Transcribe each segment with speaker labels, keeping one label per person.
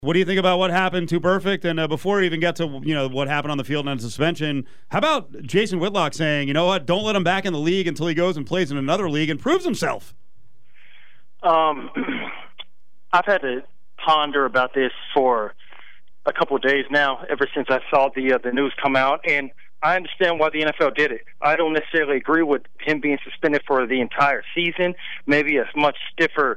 Speaker 1: What do you think about what happened to Burfict? And before we even get to what happened on the field and suspension, how about Jason Whitlock saying, you know what, don't let him back in the league until he goes and plays in another league and proves himself?
Speaker 2: I've had to ponder about this for a couple of days now, ever since I saw the news come out, and I understand why the NFL did it. I don't necessarily agree with him being suspended for the entire season, maybe a much stiffer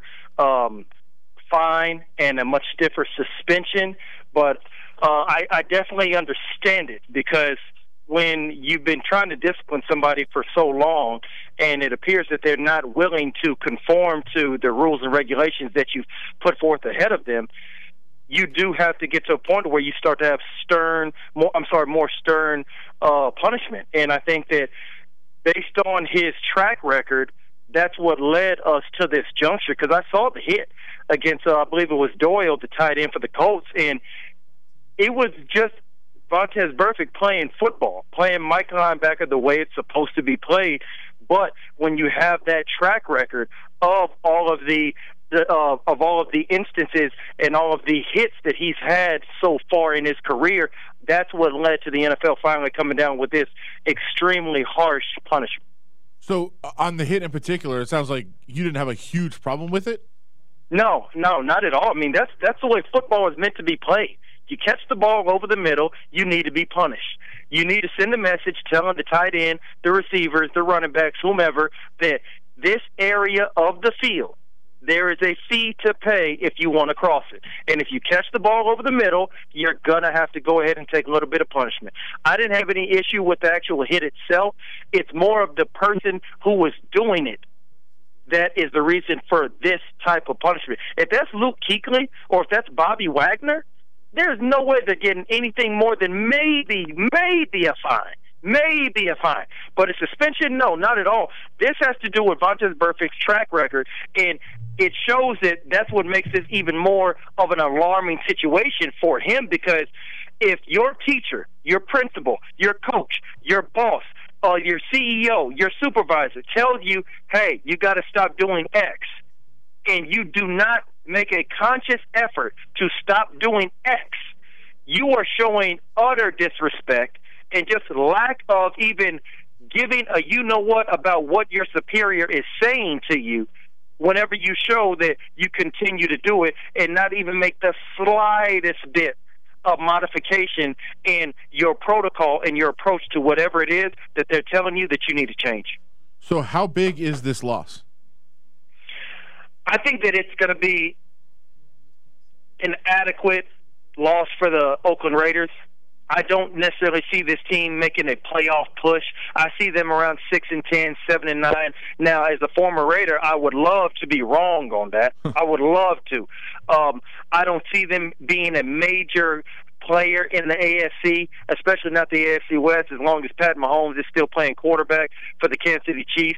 Speaker 2: fine and a much stiffer suspension, but I definitely understand it, because when you've been trying to discipline somebody for so long and it appears that they're not willing to conform to the rules and regulations that you've put forth ahead of them, you do have to get to a point where you start to have more stern punishment. And I think that based on his track record, that's what led us to this juncture, because I saw the hit against, I believe it was Doyle, the tight end for the Colts, and it was just Vontaze Burfict playing football, playing Mike linebacker the way it's supposed to be played. But when you have that track record of all of the instances and all of the hits that he's had so far in his career, that's what led to the NFL finally coming down with this extremely harsh punishment.
Speaker 3: So on the hit in particular, it sounds like you didn't have a huge problem with it?
Speaker 2: No, not at all. I mean, that's the way football is meant to be played. You catch the ball over the middle, you need to be punished. You need to send a message telling the tight end, the receivers, the running backs, whomever, that this area of the field, there is a fee to pay if you want to cross it. And if you catch the ball over the middle, you're going to have to go ahead and take a little bit of punishment. I didn't have any issue with the actual hit itself. It's more of the person who was doing it that is the reason for this type of punishment. If that's Luke Kuechly or if that's Bobby Wagner, there's no way they're getting anything more than maybe a fine. Maybe a fine. But a suspension, no, not at all. This has to do with Vontaze Burfict's track record, and it shows that that's what makes this even more of an alarming situation for him, because if your teacher, your principal, your coach, your boss, your CEO, your supervisor tells you, hey, you got to stop doing X, and you do not make a conscious effort to stop doing X, you are showing utter disrespect and just lack of even giving a you-know-what about what your superior is saying to you whenever you show that you continue to do it and not even make the slightest bit of modification in your protocol and your approach to whatever it is that they're telling you that you need to change.
Speaker 3: So how big is this loss?
Speaker 2: I think that it's going to be an adequate loss for the Oakland Raiders. I don't necessarily see this team making a playoff push. I see them around 6-10, 7-9. Now, as a former Raider, I would love to be wrong on that. I would love to. I don't see them being a major player in the AFC, especially not the AFC West, as long as Pat Mahomes is still playing quarterback for the Kansas City Chiefs.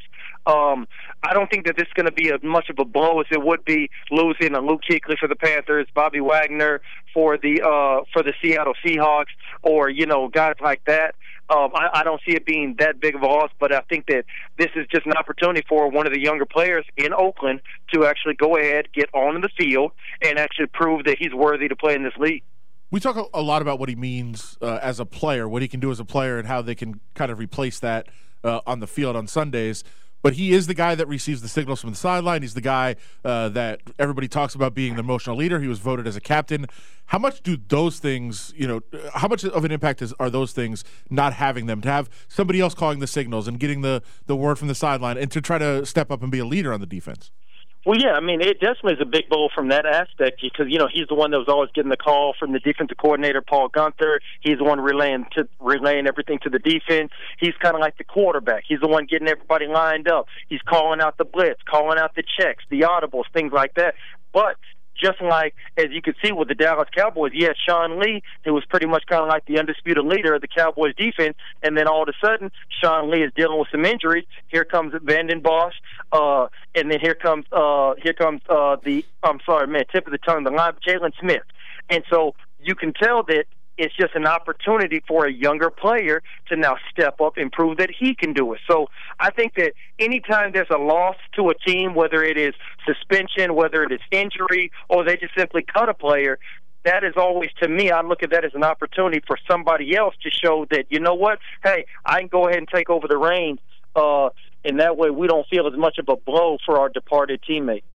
Speaker 2: I don't think that this is going to be as much of a blow as it would be losing a Luke Kuechly for the Panthers, Bobby Wagner for the Seattle Seahawks, or guys like that. I don't see it being that big of a loss, but I think that this is just an opportunity for one of the younger players in Oakland to actually go ahead, get on the field, and actually prove that he's worthy to play in this league.
Speaker 3: We talk a lot about what he means as a player, what he can do as a player, and how they can kind of replace that on the field on Sundays. But he is the guy that receives the signals from the sideline. He's the guy that everybody talks about being the emotional leader. He was voted as a captain. How much do those things, how much of an impact are those things not having them, to have somebody else calling the signals and getting the word from the sideline and to try to step up and be a leader on the defense?
Speaker 2: Well, yeah, I mean, it definitely is a big blow from that aspect, because, he's the one that was always getting the call from the defensive coordinator, Paul Guenther. He's the one relaying everything to the defense. He's kind of like the quarterback. He's the one getting everybody lined up. He's calling out the blitz, calling out the checks, the audibles, things like that. But just like, as you can see with the Dallas Cowboys, you had Sean Lee, who was pretty much kind of like the undisputed leader of the Cowboys defense, and then all of a sudden, Sean Lee is dealing with some injuries. Here comes Vanden Bosch, and then here comes tip of the tongue, the line, Jalen Smith. And so you can tell that it's just an opportunity for a younger player to now step up and prove that he can do it. So I think that anytime there's a loss to a team, whether it is suspension, whether it is injury, or they just simply cut a player, that is always, to me, I look at that as an opportunity for somebody else to show that, you know what, hey, I can go ahead and take over the reins, and that way we don't feel as much of a blow for our departed teammate.